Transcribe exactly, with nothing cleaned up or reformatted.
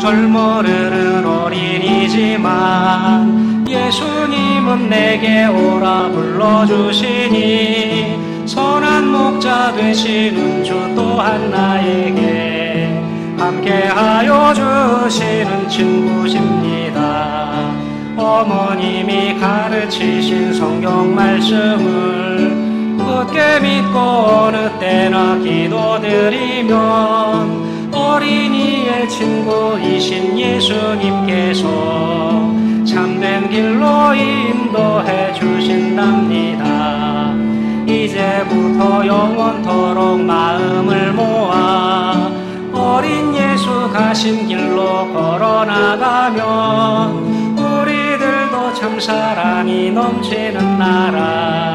철모르는 어린이지만 예수님은 내게 오라 불러주시니 선한 목자 되시는 주 또한 나에게 함께하여 주시는 친구십니다. 어머님이 가르치신 성경 말씀을 굳게 믿고 어느 때나 기도드리면 어린이의 친구이신 예수님께서 참된 길로 인도해 주신답니다. 이제부터 영원토록 마음을 모아 어린 예수 가신 길로 걸어나가면 우리들도 참 사랑이 넘치는 나라